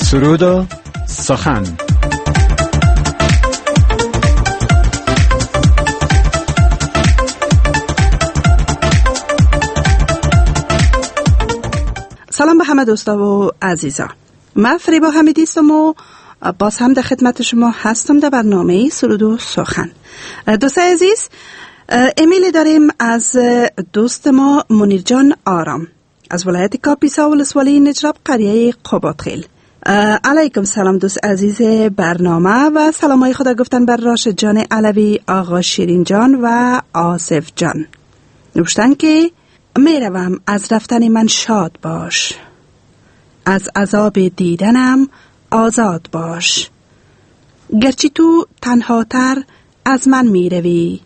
سرود و سخن. سلام به همه دوستا و عزیزا. من فریبا حمیدی هستم و باز هم در خدمت شما هستم در برنامه سرود و سخن. دوستای عزیز، ایمیل داریم از دوست ما منیر جان آرام از ولایت کاپیسا ولسوالی نجراب قریه قبادخیل. علیکم سلام دوست عزیز برنامه و سلامای خدا گفتن بر راشد جان علوی، آقا شیرین جان و آصف جان. نوشتن که میروم از رفتن من شاد باش، از عذاب دیدنم آزاد باش. گرچه تو تنهاتر از من میروی،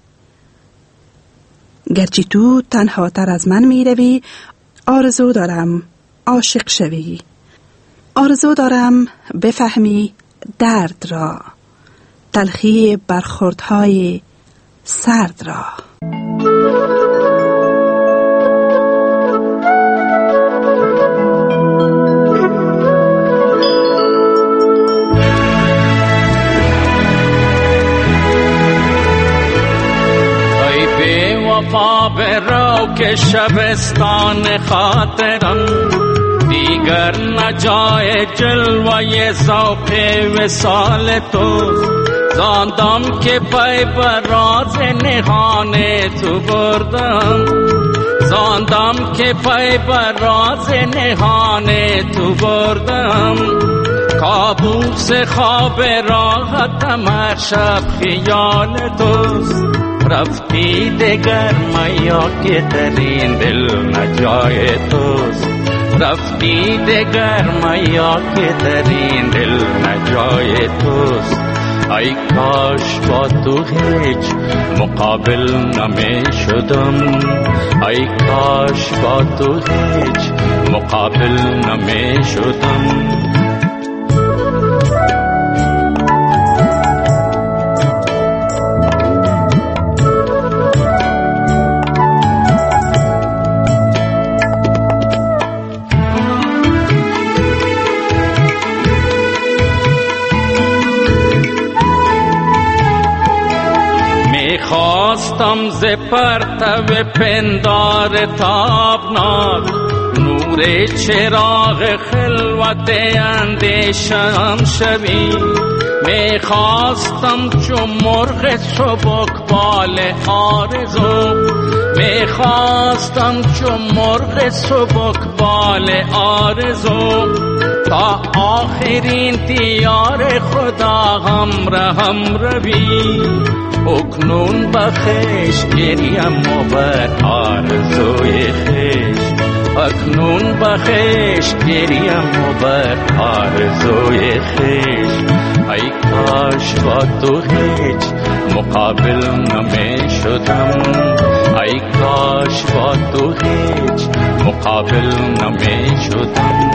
گرچه تو تنهاتر از من میروی، آرزو دارم عاشق شوی. آرزو دارم بفهمی درد را، تلخی برخوردهای سرد را. وفا برو که شبستان خاطرم، دیگر نجای جلوه ذوق وصال تو. زاندم که پی بر راز نهان تو بردم، زاندم که پی بر راز نهان تو بردم. کابوس خواب راحتم هر شب خیال توست. رفتی دگر میا که در این دل نجای توست، رفتی دگر میا که در این دل نجای توست. ای کاش با تو هیچ مقابل نمی شدم، ای کاش با تو هیچ مقابل نمی شدم. خواستم ز پرتو پندار تابناک، نور چراغ خلوت اندیشم شوی. می خواستم چون مرغ سبکبال آرزو، می خواستم چون مرغ سبکبال آرزو. تا آخرین دیار خدا همراهم روی. اکنون بخش گریم و بر آرزوی خیش، اکنون بخش گریم و بر آرزوی خیش. ای کاش با تو هیچ مقابل نمی شدم، ای کاش با تو هیچ مقابل نمی شدم.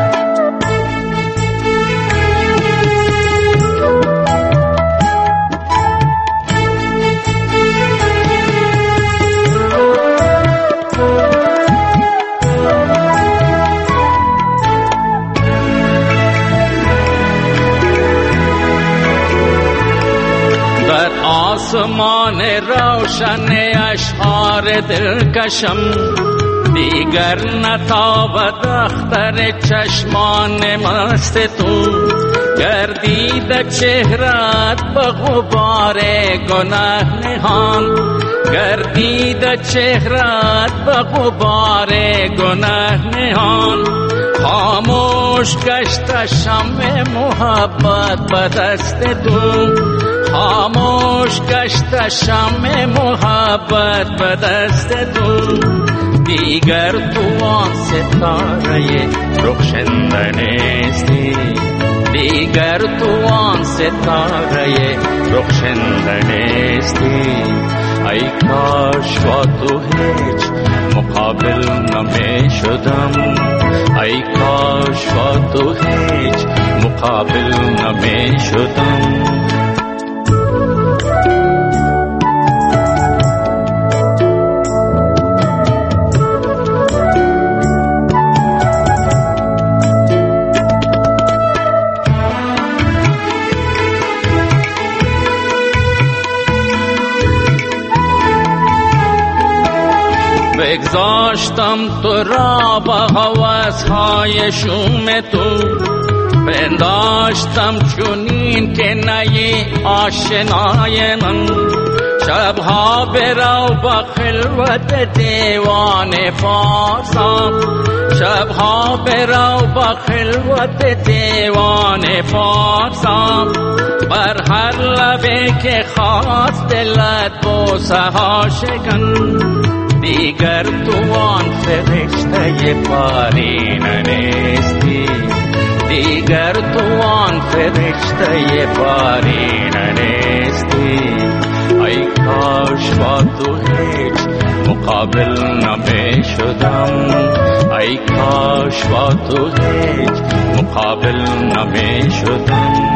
آسمان روشن اشعار دلکشم، دیگر نتابد اختر چشمان مست تو. گردید چهرت به غبار گناه نهان، گردید چهرت به غبار گناه نهان. خاموش گشت شمع محبت به دست تو، خاموش گشت شمع محبت به دست تو. دیگر تو آن ستاره رخشنده نیستی، دیگر تو آن ستاره رخشنده نیستی. ای کاش با تو هیچ مقابل نمی شدم، ای کاش با تو هیچ مقابل نمی شدم. بگذاشتم تو را با هوس‌های شوم تو، پنداشتم چونین که نی آشنای من. شبها برو با خلوت دیوان فارسا، شبها برو با خلوت دیوان فارسا، بر هر لبه که خواست دلت بوسه ها شکن. دیگر تو آن فرشته پارینه نیستی، دیگر تو آن فرشته پارینه نیستی. ای کاش با تو هیچ مقابل نمی شدم، ای کاش با تو هیچ مقابل نمی شدم.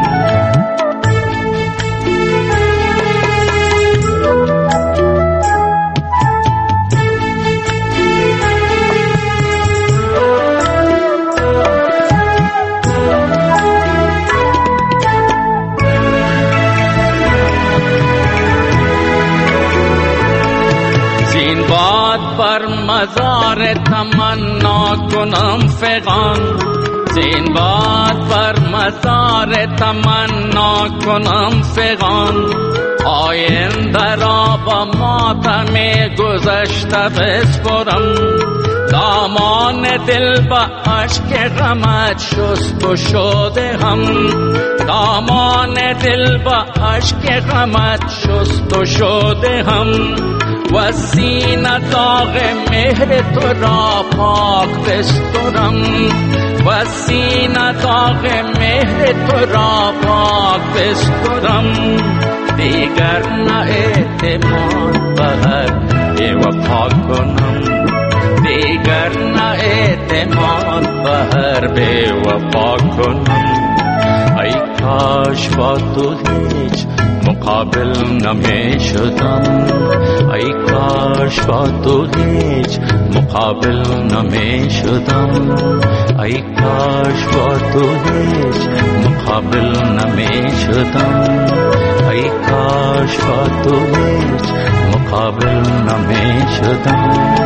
بر مزار تمنا کنم فغان، زین باد بر مزار تمنا کنم فغان. آینده را با ماتم گذشته بسپرم، دامان دل با عشق غمت شست و شده هم، دامان دل با عشق غمت شست و شده هم. و سینه داغ مهر تو را پاک بسترم، و سینه داغ مهر تو را پاک بسترم. دیگر نه اعتماد بر بی‌وفا کنم، دیگر نه اعتماد بر بی‌وفا کنم. ای کاش با تو هیچ مقابل نمی شدم، ای کاش با تو هیچ مقابل نمی شدم، ای کاش با تو هیچ مقابل نمی شدم، ای کاش با تو هیچ مقابل نمی شدم.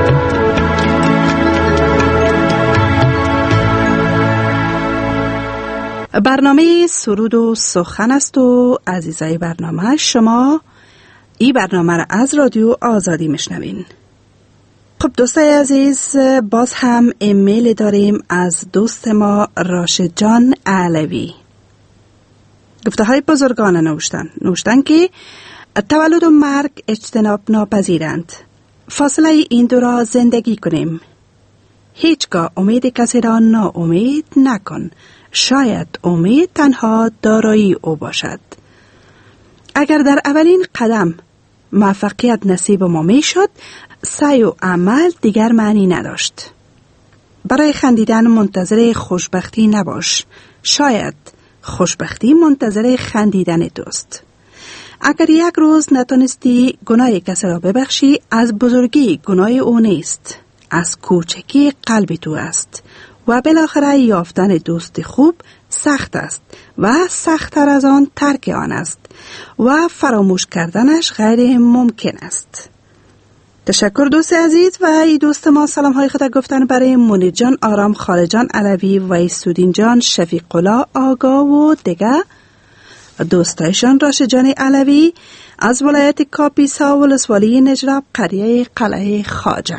برنامه سرود و سخن است و عزیزای برنامه، شما این برنامه را از رادیو آزادی میشنوین. خب دوستای عزیز، باز هم ایمیل داریم از دوست ما راشد جان علوی. گفته های بزرگان نوشتن که تولد و مرگ اجتناب ناپذیرند، فاصله این دو را زندگی کنیم. هیچگاه امید کسی را ناامید نکن، شاید امید تنها دارایی او باشد. اگر در اولین قدم موفقیت نصیب ما می شد، سعی و عمل دیگر معنی نداشت. برای خندیدن منتظر خوشبختی نباش، شاید خوشبختی منتظر خندیدن توست. اگر یک روز نتونستی گناه کسی را ببخشی، از بزرگی گناه او نیست، از کوچکی قلب تو است. و بالاخره یافتن دوست خوب سخت است و سخت‌تر از آن ترک آن است و فراموش کردنش غیر ممکن است. تشکر دوست عزیز. و ای دوست ما سلام های خود گفتن برای منیر جان آرام، خالد جان علوی و ایسودین جان شفیق الله آگا و دیگه دوستایشان راشد جان علوی از ولایت کاپیسا ولسوالی نجراب قریه قلعه خواجه.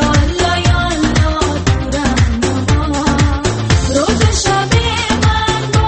روز شب من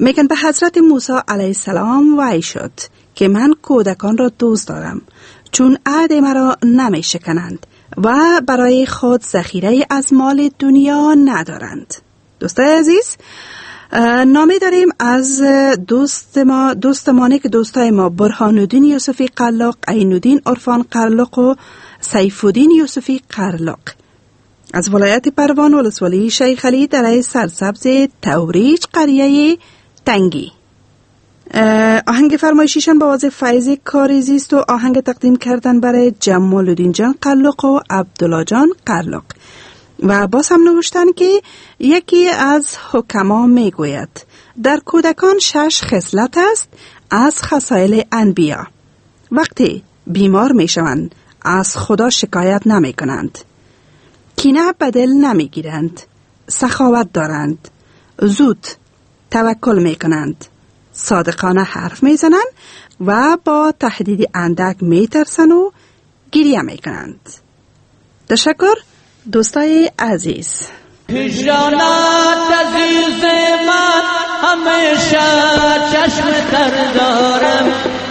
میگن به حضرت موسی علیه السلام وحی شد که من کودکان را دوست دارم چون عهد مرا نمی شکنند و برای خود ذخیره از مال دنیا ندارند. دوستای عزیز، نامه داریم از دوستمانی که دوستای ما برهان الدین یوسفی قلاق، عین الدین عرفان قلاق و سیف الدین یوسفی قلاق از ولایت پروان ولسوالی شیخ علی در سرسبز توریج قریه تنگی. آهنگ فرمایشیشان با آواز فیض کاریزیست و آهنگ تقدیم کردن برای جمال الدین جان قلاق و عبدالله جان قلاق و باز هم نوشتن که یکی از حکما می گوید در کودکان 6 خصلت است از خصایل انبیا. وقتی بیمار می شوند از خدا شکایت نمی کنند، کینه به دل نمی گیرند، سخاوت دارند، زود توکل می کنند، صادقانه حرف می زنند و با تهدید اندک می ترسند و گریه می کنند. تشکر دوستای عزیز. هجرانت عزیز من همیشه چشم تر دارم،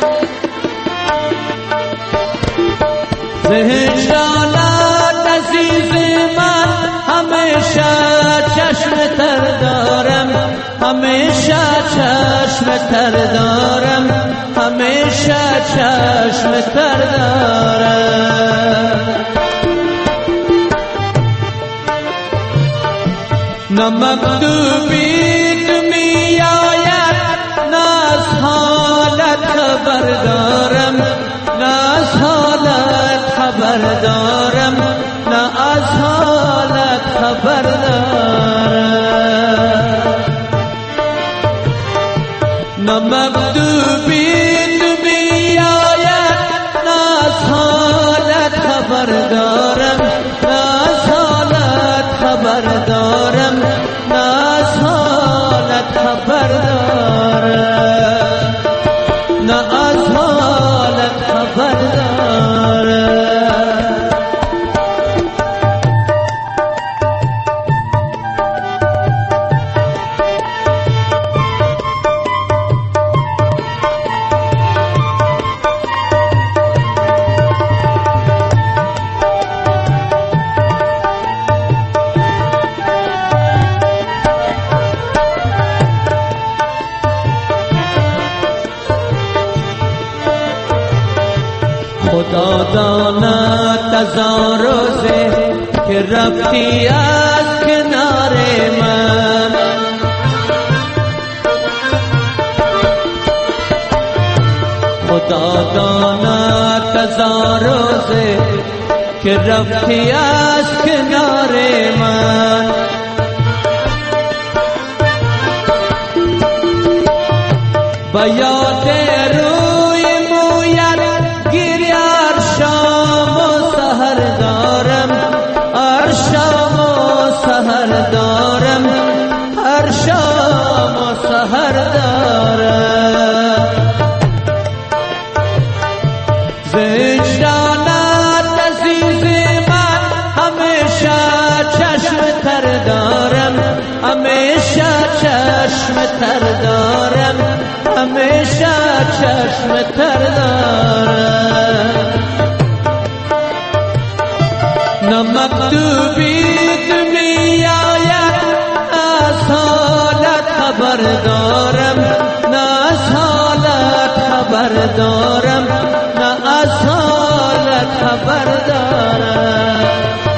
هجرانت عزیز من همیشه چشم تر دارم، همیشه چشم تر دارم، همیشه چشم تر دارم. نه مکتوبی تو می آید نه از حالت خبر دارم، نه از حالت خبر دارم، نه از حالت خبر دارم. نه مکتوبی تو می آید نه از حالت خبر دارم، نه از حالت خبر دارم، نه از حالت خبر دارم، نه از حالت خبر دارم. خدا داند از آن روزه که رفتی از کنار من، خدا داند از آن روزه که رفتی از کنار من. با یاد روی مویت گیری هر شام و سحر دارم، هر شام و سحر دارم، هر شام و سحر دارم. زجرانت عزیز من همیشه چشم تر دارم، همیشه چشم تر دارم، همیشه چشم تر دارم. نه مکتوبی تو می آید از حالت خبر دارم، نه از حالت خبر دارم، نه از حالت خبر دارم.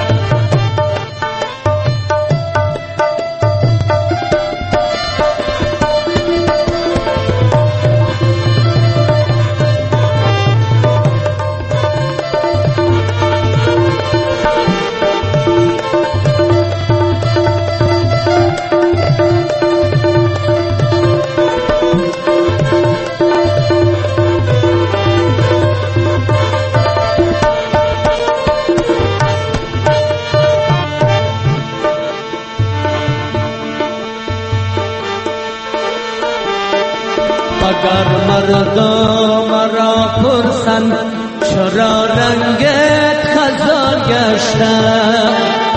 اگر مردم مرا پرسند چرا رنگت خزان گشته،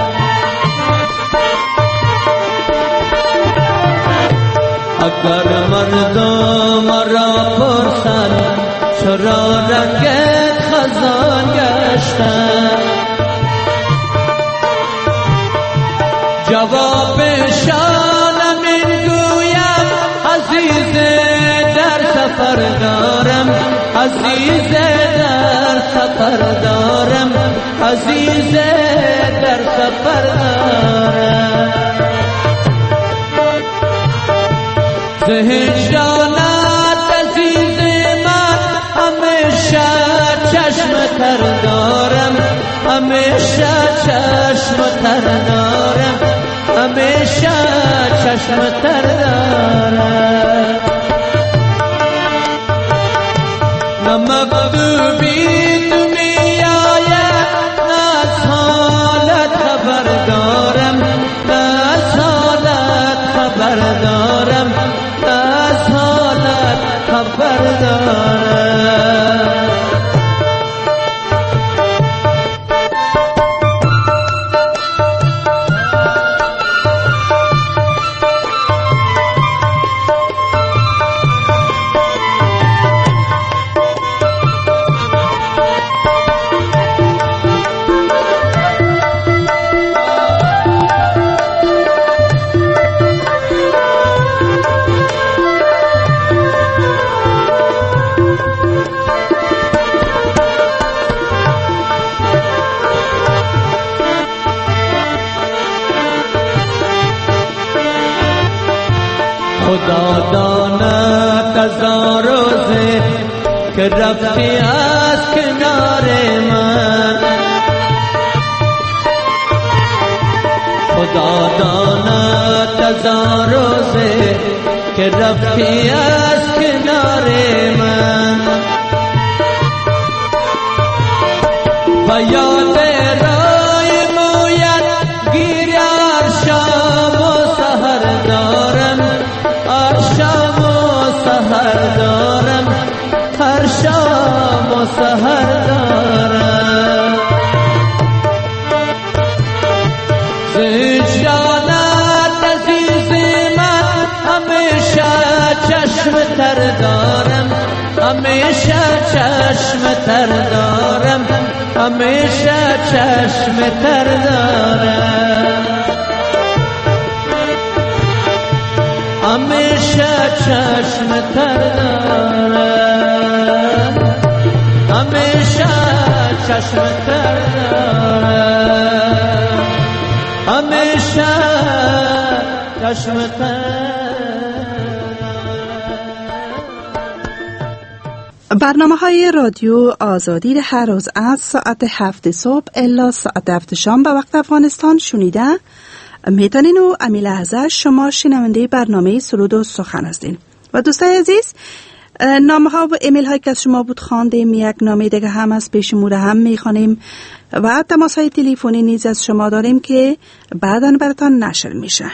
اگر مردم را پرسند چرا رنگ خزان گشتن، جوابشان میگویم عزیز در سفر دارم، عزیز در سفر دارم، عزیز در سفر دارم. هجرانت عزیز من همیشه چشم تر دارم، همیشه چشم تر دارم، همیشه چشم تر دارم. نه مکتوبی تو می آید نه از حالت خبر دارم، نه از حالت خبر دارم، نه از حالت خبر دارم. خدا داند از آن روزه که رفتی از کنار من، خدا داند از آن روزه که رفتی از کنار من. و یاد رای مویت گیر هر شام و سحر دارم، هر شام و سحر دارم، هر شام و سحر دارم. هجرانت عزیز من همیشه چشم تر دارم، همیشه چشم تر دارم، همیشه چشم تر دارم، همیشه چشم تر دارم، همیشه چشم تر دارم، همیشه چشم تر. برنامه‌های رادیو آزادی را هر روز از ساعت 7 صبح الی ساعت 7 شام به وقت افغانستان شنیده میتونین و امی لحظه شما شنونده برنامه سرود و سخن هستین. و دوستای عزیز، نامه ها و ایمیل هایی که از شما بود خواندیم، یک نامه دیگه هم از پیشموره هم میخوانیم و تماس های تلفنی نیز از شما داریم که بعداً براتان نشر میشه.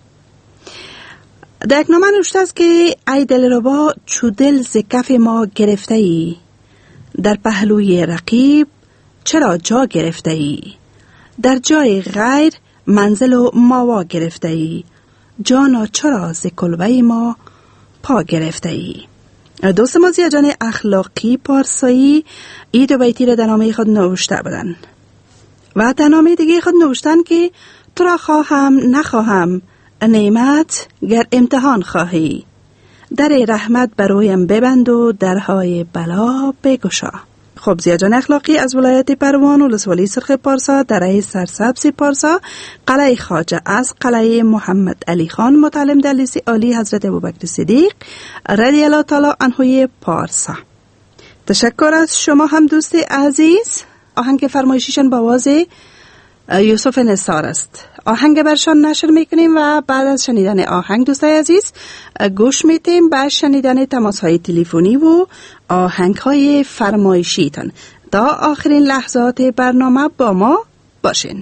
در یک نامه نوشته است که ای دلربا چو دل ز کف ما گرفته ای، در پهلوی رقیب چرا جا گرفته ای، در جای غیر منزل و ماوا گرفته ای، جانا چرا ز کلبه ما پا گرفته ای. دوست ما زیاد جان اخلاقی پارسایی ای دو بیتی را در نامه خود نوشته بودن و در نامه دیگه خود نوشتن که تو را خواهم نخواهم نعمت گر امتحان خواهی، در رحمت برایم ببند و درهای بلا بگشا. خب زیاد جان اخلاقی از ولایت پروان و ولسوالی سرخ پارسا در سرسبز پارسا، قلعه خواجه از قلعه محمد علی خان متعلم در لیسه عالی حضرت ابوبکر صدیق رضی الله تعالی عنه پارسا. تشکر از شما هم دوست عزیز. آهنگ فرمایشیشان با آواز یوسف نثار است. آهنگ برشان نشر میکنیم و بعد از شنیدن آهنگ دوستای عزیز گوش میتیم به شنیدن تماس های تلفنی و آهنگ های فرمایشیتان. تا آخرین لحظات برنامه با ما باشین.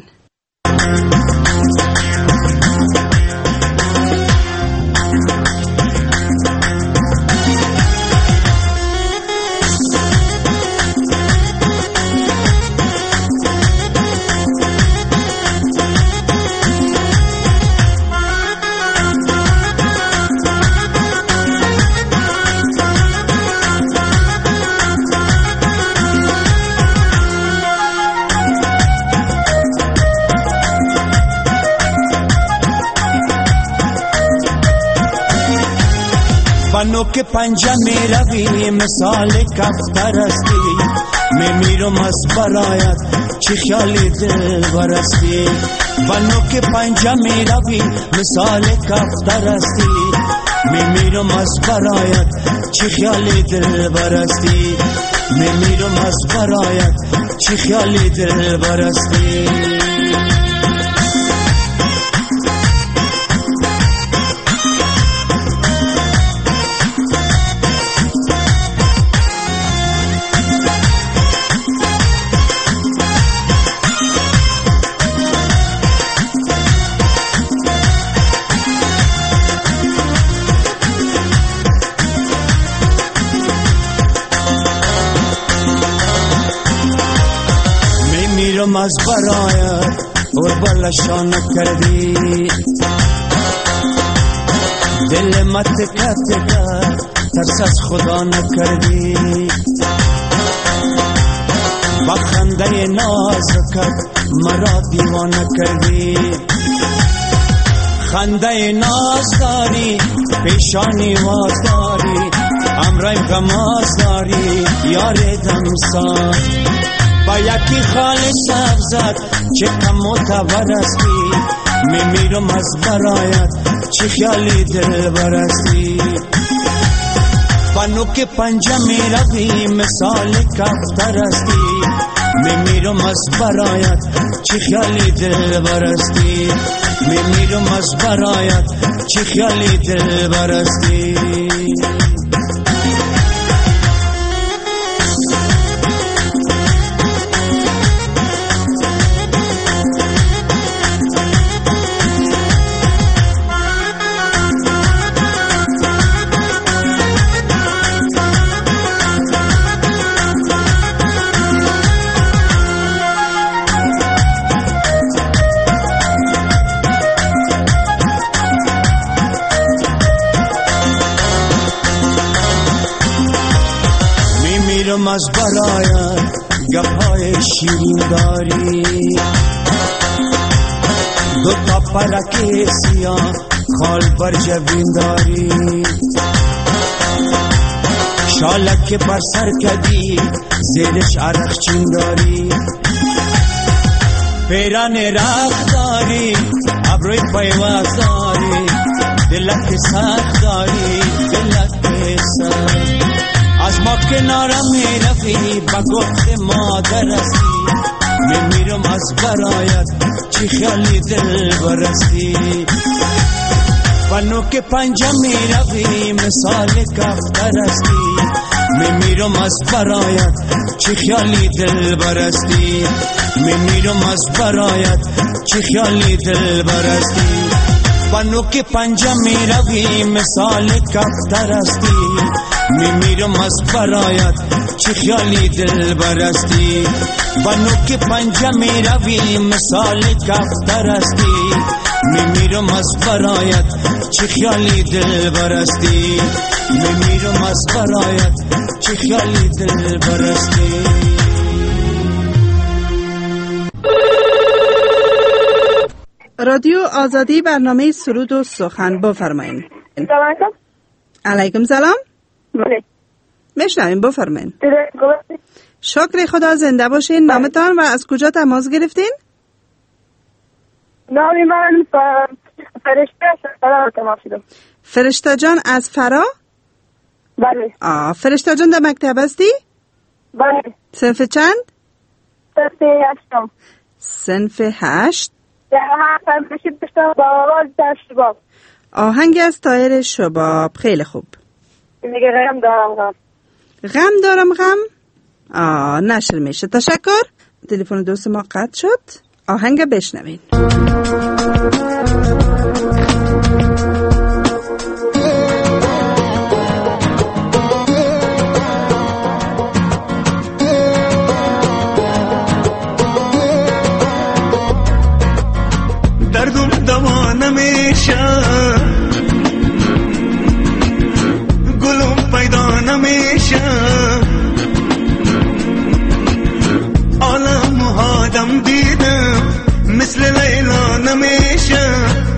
نوک پنجه می روی مثال کفتر استی میمیرم از برایت چی خیالی دل برستی و نوک پنجه می روی مثال کفتر استی میمیرم از برایت چی خیالی دل برستی میمیرم از برایت چی خیالی دل برستی میرم از برایت اور بلشا نکردی دل مت کت ترس از خدا نکردی با خنده نازکت مرا دیوانه کردی خنده ناز داری پیشانی واز داری امرای غماز داری یار دمسان با یکی خال سبزت چه کم معتبر استی میمیرم از برایت چه خیالی دل برستی با نوک پنجه می روی مثال کفتر استی میمیرم از برایت چه خیالی دل برستی میمیرم از برایت چه خیالی دل برستی از برایت گپای شیرین داری دو تا پلک سیاه خال بر جبین داری شالک بر سر کدی زیرش عرق چین داری پیران رخ داری ابروی پیواز داری دلت سخت داری دلت سخت از ما کنارم می رفی با گفت مادر استی میمیرم از برایت چی خیالی دل برستی و نوک پنجه می روی مثال کفتر استی میمیرم از برایت چی خیالی دل برستی میمیرم از برایت چی خیالی دل برستی و نوک پنجه می روی مثال کفتر استی میمیرم از برایت چی خیالی دل برستی و نوک پنجه می روی مثال کفتر استی میمیرم از برایت چی خیالی دل برستی میمیرم از برایت چی خیالی دل برستی رادیو آزادی برنامه سرود و سخن بفرمایید. علیکم سلام. میشنویم بفرمایید. شکر خدا زنده باشین. نامتان و از کجا تماس گرفتین؟ نامی من فرشته از تماس گرفتم. فرشته جان از فرا؟ بله. فرشته جان در مکتب هستی؟ بله. صنف چند؟ صنف 8. صنف 8. آهنگ از طایر شباب. خیلی خوب. میگه غم دارم غم دارم غم. نشر میشه. تشکر. تلفن دوست ما قطع شد. آهنگ بشنوین. دردم دوا نمیشه گلم پیدا نمیشه عالم هادم دیدم مثل لیلا نمیشه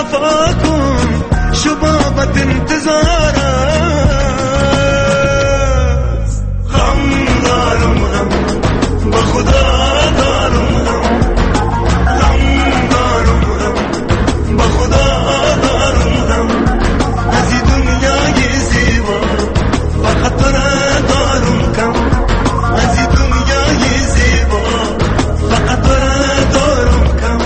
وفا کن شبابت انتظار است غم دارم غم با خدا دارم غم دارم غم با خدا دارم غم از این دنیای زیبا فقط تو را دارم کم از این دنیای زیبا فقط تو را دارم کم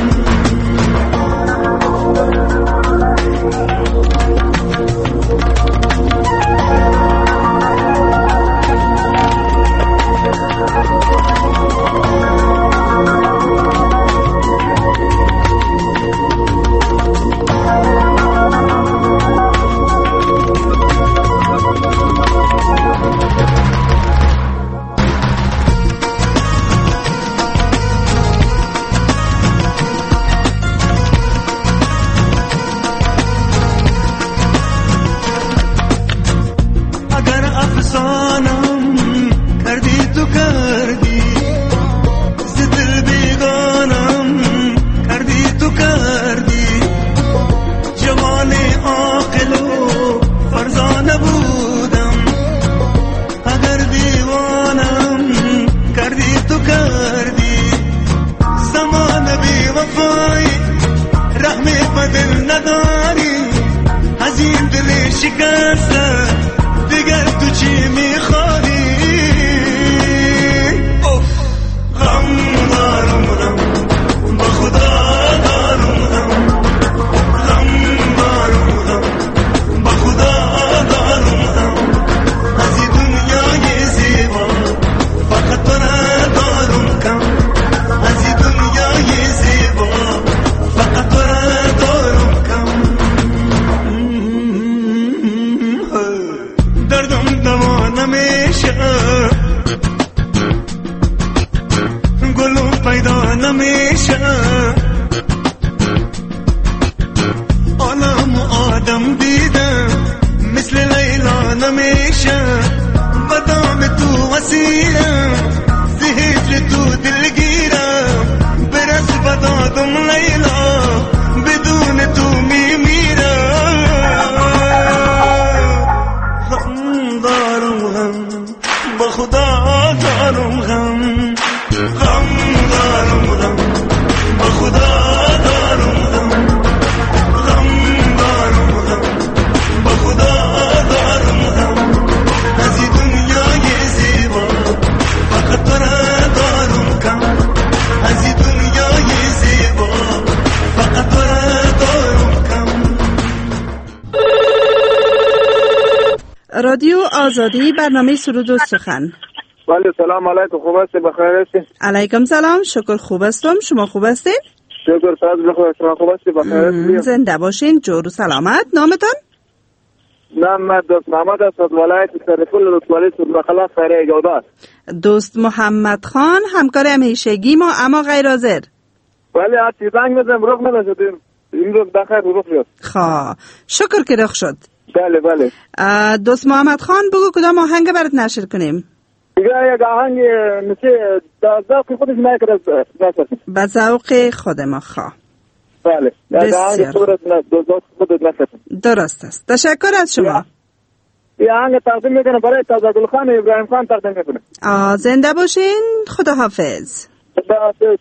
رادیو آزادی برنامه سرود و سخن. بله سلام علیکم، خوب هستی؟ بخیر هستی؟ علیکم سلام، شکر خوب هستم. شما خوب هستین؟ شکر فضل خدا، شما خوب هستی؟ بخیر هستی؟ زنده باشین، جور و سلامت. نامتان؟ نام دوست محمد است از ولایت سرپل رتبه سربخلا فریه جودار. دوست محمد خان همکار همیشگی ما اما غیر حاضر. بله هرچی زنگ بزنم رخ نداشتیم، این روز بخیر رخ شد. خواه شکر که رخ شد. بله بله. دوست محمد خان بگو کدام آهنگ برات نشر کنیم؟ دیگه یک آهنگ مثل ذوق خودش نکرد نشر. به ذوق خود ما خواه. بله. یک آهنگ خودت نشر. درست است. تشکر از شما. یه آهنگ تقدیم میکنم برای تازگل خان ابراهیم خان تقدیم میکنم. زنده باشین. خدا حافظ. خدا حافظ.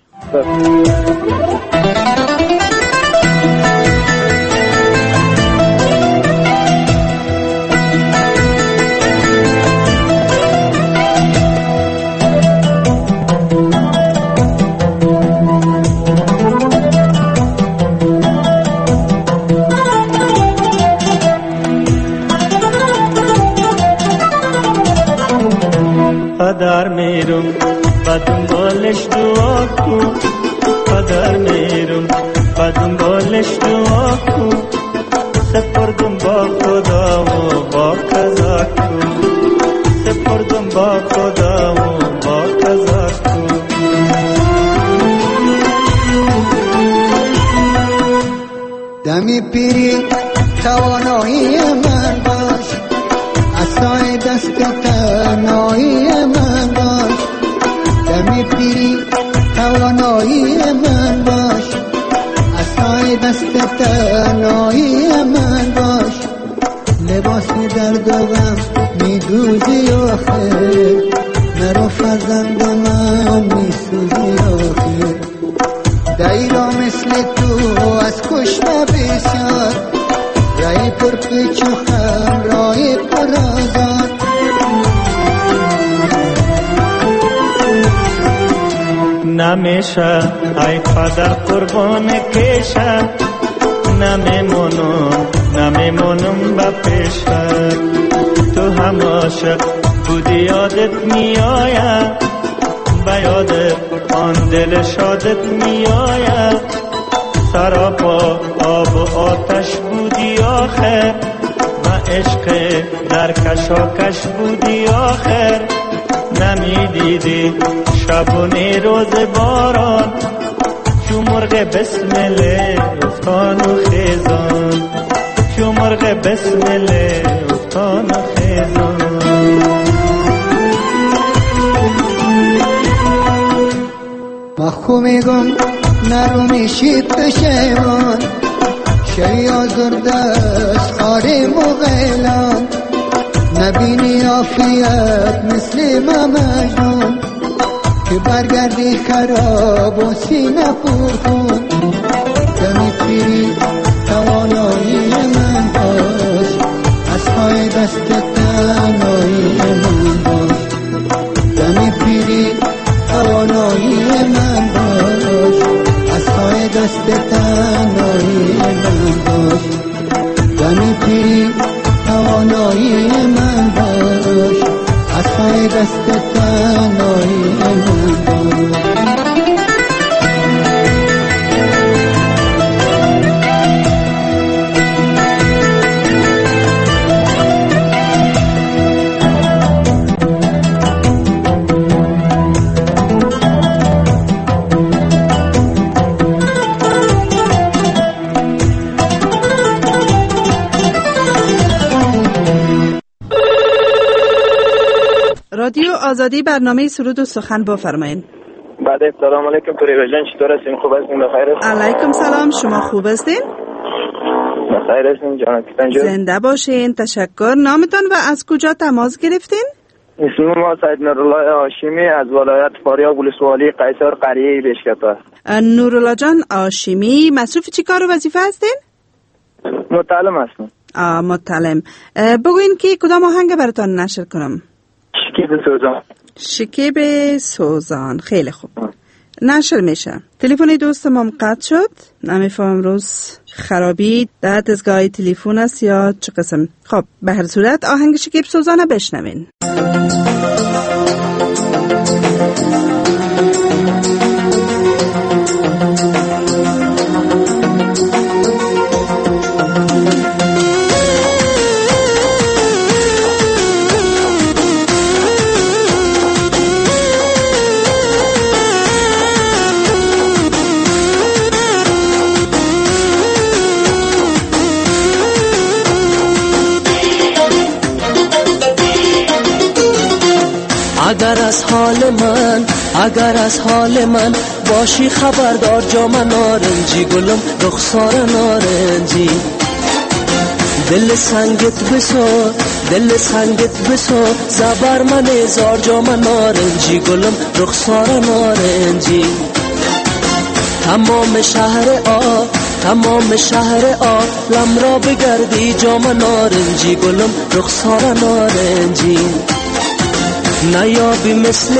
قدر میرم و دنبالش دعا کن، قدر میرم و دنبالش دعا کن، سپردم با خدا و با قضا کن، سپردم با خدا و با قضا کن. دمی پیری توانایی من باش، عصای دست تنهایی من باش. دمی پیری توانایی من باش، عصای دست دست تنهایی من باش، لباس درد و غم میدوزی آخر، مرا فرزند من میسوزی آخر. دیرا مثل تو از کشته بسیار، رای پر پیچ و خم رای پر آزار. نمیشه ای پدر قربان کشم، نمیمونم با پیشت. تو هم عاشق بودی یادت میآید، به یادت آن دل شادت میآید. سراپا آب و آتش بودی آخر، و عشق در کشاکش بودی آخر. نمیدیدی شبونه روز باران، چو مرغ بسمله افتان و خیزان، چو مرغ بسمله افتان و خیزان. ما خو میگم نرو میشی پشیمان، شی آزرده از خاری مغیلان. نبینی عافیت مثل ما مجنون، که برگردی خراب و سینه پرخون. دمی پیری توانایی من باش، از پای دست تنهایی من باش. دمی پیری توانایی من باش، از پای دست تنهایی من باش. دمی پیری توانایی من باش، از پای دست تنهایی من باش. رادیو آزادی، برنامه سرود و سخن بفرمایید. بله سلام علیکم پریوه جان، چطور هستین؟ خوب هستین؟ بخیر هستین؟ علیکم سلام، شما خوب هستین؟ بخیر هستین جان کیتن جان؟ زنده باشین، تشکر. نامتان و از کجا تماس گرفتین؟ اسم ما سید نورالله هاشمی از ولایت فاریاب ولسوالی قیصر قریه بشکتا. نورالله جان هاشمی، مصروف چی کار و وظیفه هستین؟ متعلم هستم. متعلم. بگوین که کدام آهنگ براتون نشر کنم؟ شکیب سوزان. شکیب سوزان، خیلی خوب. نشر میشه. تلفن دوستم هم قطع شد، نمیفهم روز خرابی در دستگاه تلفن است یا چه قسم. خب به هر صورت آهنگ شکیب سوزان بشنوین. اگر از حال من باشی خبردار، جام نارنجی گلم رخسار نارنجی. دل سنگت بسو زبر من هزار، جام نارنجی گلم رخسار نارنجی. تمام شهر عالم را بگردی، جام نارنجی گلم رخسار نارنجی. نیابی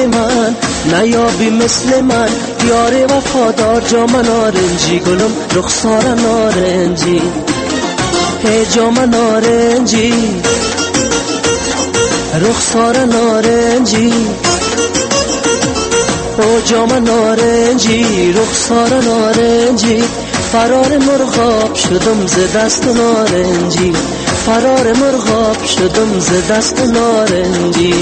مثل من یار وفادار، جام نارنجی گلم رخسار نارنجی. هی جام نارنجی رخسار نارنجی، او جام نارنجی رخسار نارنجی. فرار مرغاب شدم ز دست نارنجی، فرار مرغاب شدم ز دست نارنجی.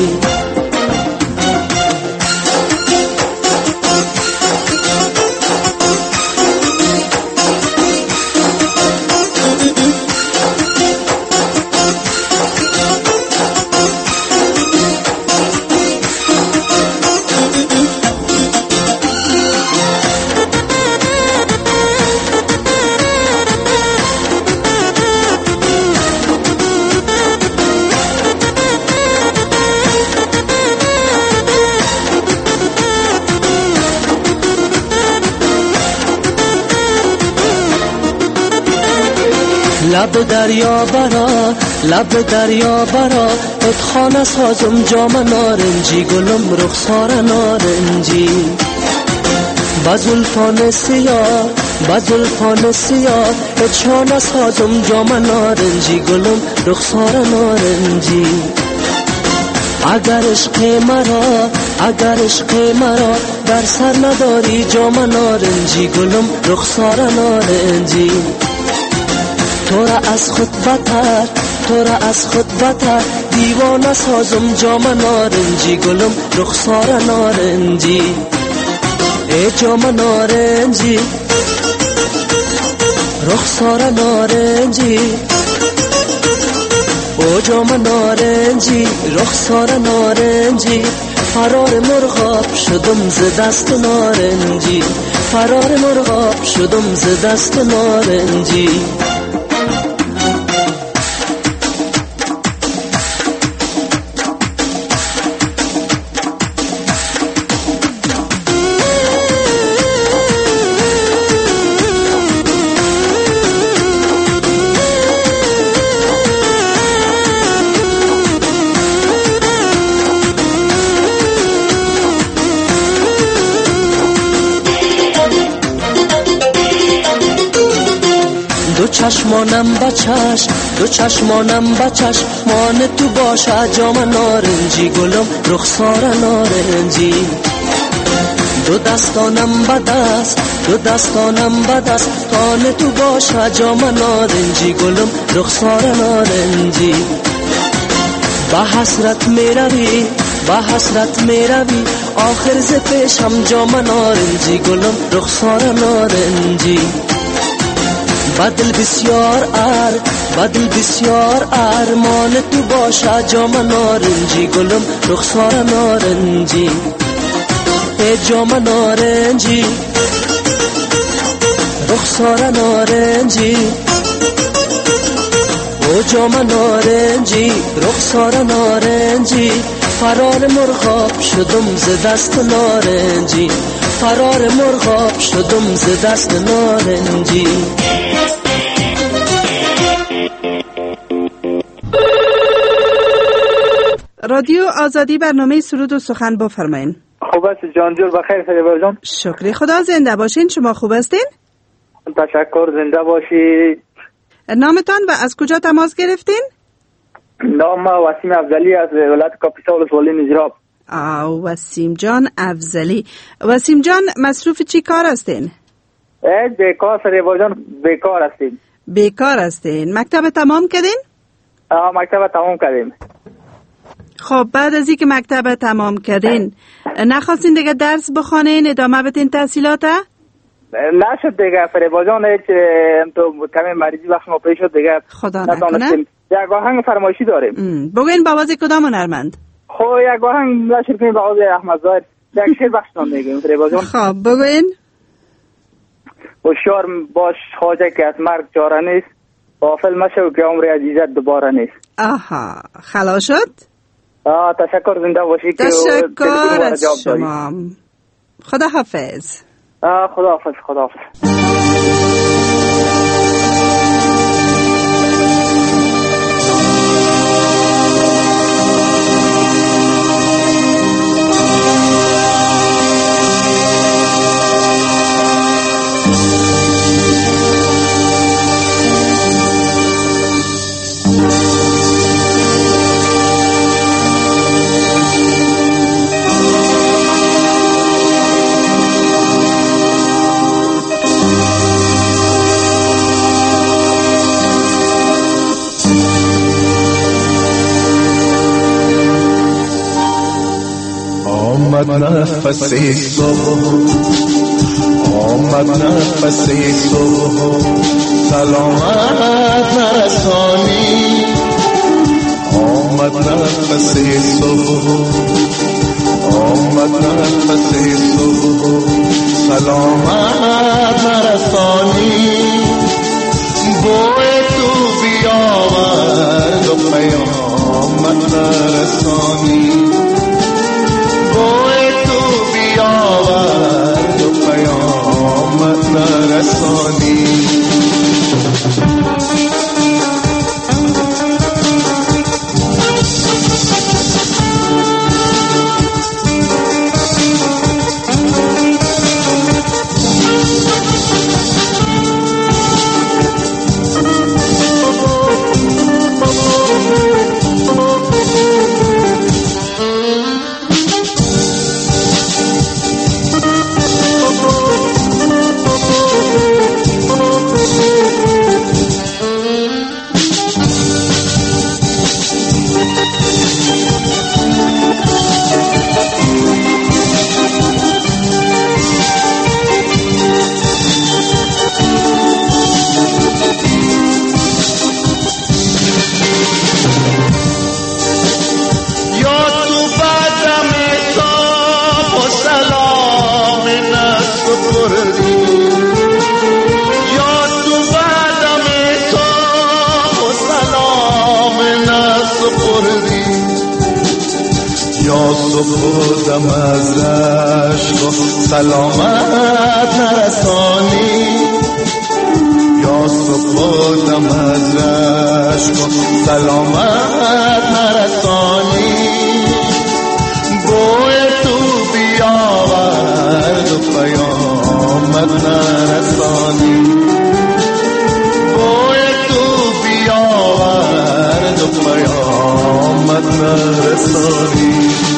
لب دریا برا لب دریا برا اتخانه سازم جام نارنجی گلم رخسار نارنجی بزلفان سیاه بزلفان سیاه اتخانه سازم جام نارنجی گلم رخسار نارنجی اگر عشق مرا در سر نداری جام نارنجی گلم رخسار نارنجی تو را از خود بتر دیوانه سازم جام نارنجی گلم رخسار نارنجی ای جام نارنجی رخسار نارنجی او جام نارنجی رخسار نارنجی فرار مرغاب شدم ز دست نارنجی فرار مرغاب شدم ز دست نارنجی دو چشمانم بچش مان تو باشه جام نارنجی گلم رخسار نارنجی دو دستانم بدست تان تو باشه جام نارنجی گلم رخسار نارنجی به حسرت میروی آخر ز پیشم جام نارنجی گلم رخسار نارنجی بدل بسیار ارمان تو باشه جام نارنجی گلم رخسار نارنجی ای جام نارنجی رخسار نارنجی او جام نارنجی رخسار نارنجی فرار مرغاب شدم ز دست نارنجی فرار مرغاب شدم ز دست نارنجی رادیو آزادی برنامه سرود و سخن بفرمایین. خوب است جان جور بخیر فریبا جان. شکر خدا زنده باشین. شما خوب هستین؟ تشکر زنده باشی. نامتان و از کجا تماس گرفتین؟ نام وسیم افضلی از ولایت کاپیسا ولسوالی نجراب. وسیم جان افضلی. وسیم جان مصروف چی کار هستین؟ بیکار فریبا جان بیکار هستین. بیکار هستین. مکتب تمام کردین؟ مکتب تمام کردیم. خب بعد از اینکه مکتب تمام کردین نخواستین دیگه درس بخوانین ادامه بدین تحصیلات؟ نشد دیگه فریبا جان تو کمی مریضی وقت ما پیش شد دیگه خدا نکنه. یک آهنگ فرمایشی داریم. بگوین با آواز کدام هنرمند؟ خب یک آهنگ نشر کنیم با آواز احمد ظاهر یک شعر بخشتان دیگه فریبا جان. خب بگوین. هوشیار باش خواجه که از مرگ چاره نیست غافل مشو که عمر عزیزت دوباره نیست. آها خلاص شد؟ تشکر زنده باشی. تشکر از شما. خدا حافظ. خدا حافظ. خدا حافظ. آمد نفس صبح سلامت نرسانی آمد نفس صبح سلامت نرسانی بوی تو بیاورد و قیامت نرسانی بیاورد و قیامت نرسانی صبح دم از رشک و سلامت نرسانی، یا صبح دم از رشک و سلامت نرسانی، بوی تو بیاورد و پیامت نرسانی، بوی تو بیاورد و پیامت نرسانی.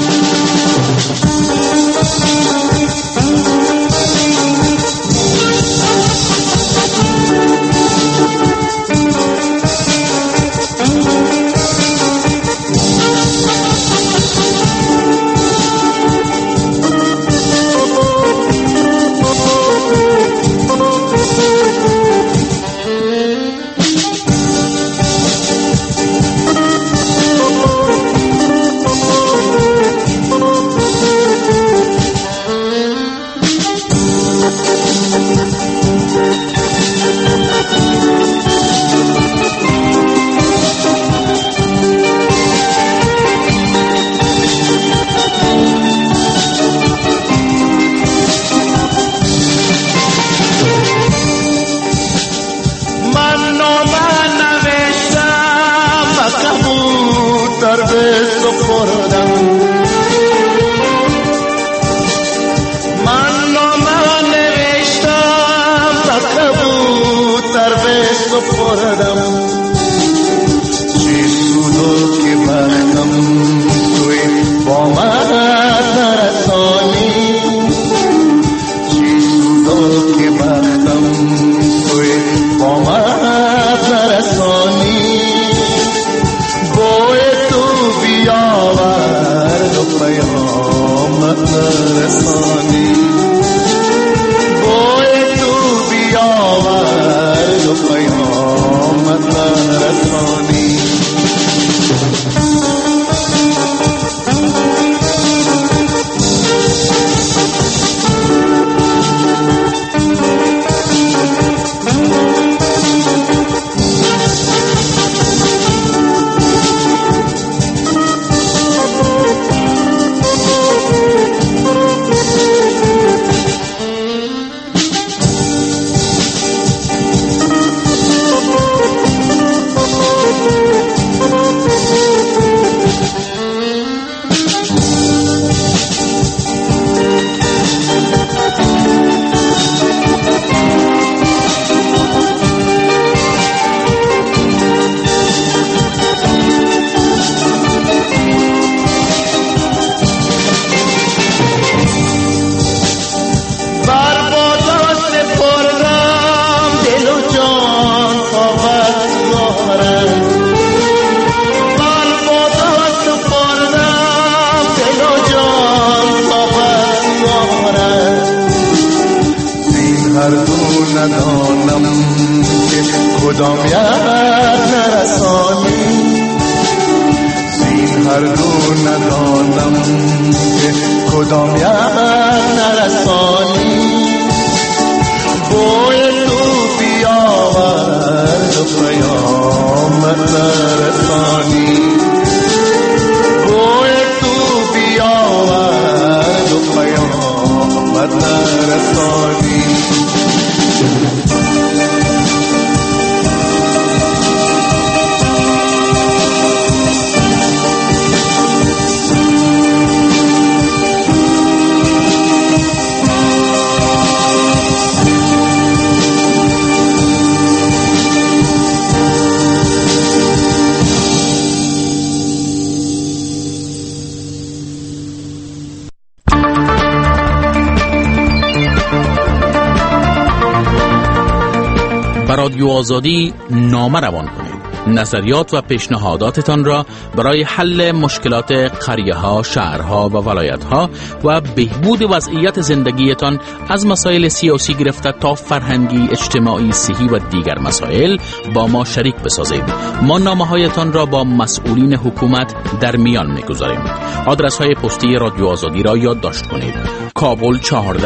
رادیو آزادی نامه روان کنید. نظریات و پیشنهاداتتان را برای حل مشکلات قریه‌ها، شهرها و ولایت‌ها و بهبود وضعیت زندگیتان از مسائل سیاسی گرفته تا فرهنگی، اجتماعی، صحی و دیگر مسائل با ما شریک بسازید. ما نامه‌هایتان را با مسئولین حکومت در میان می‌گذاریم. آدرس‌های پستی رادیو آزادی را یادداشت کنید: کابل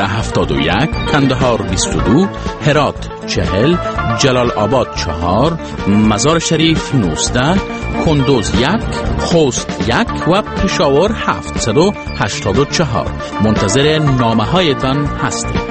1471، کندهار 22، هرات 40، جلال آباد 4، مزار شریف ردیف 19 کندوز 1 خوست 1 و پشاور 784. منتظر نامه هایتان هستیم.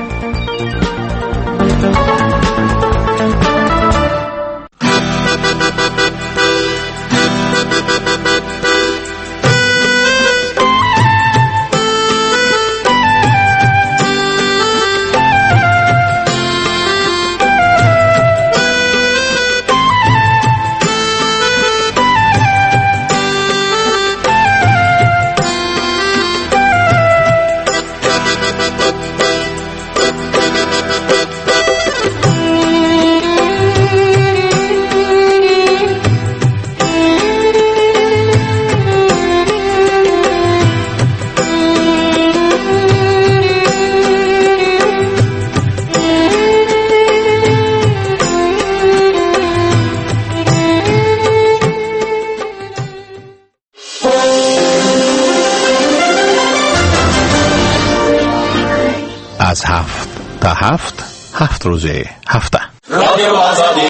از 7 تا 7 روزه هفته. رادیو آزادی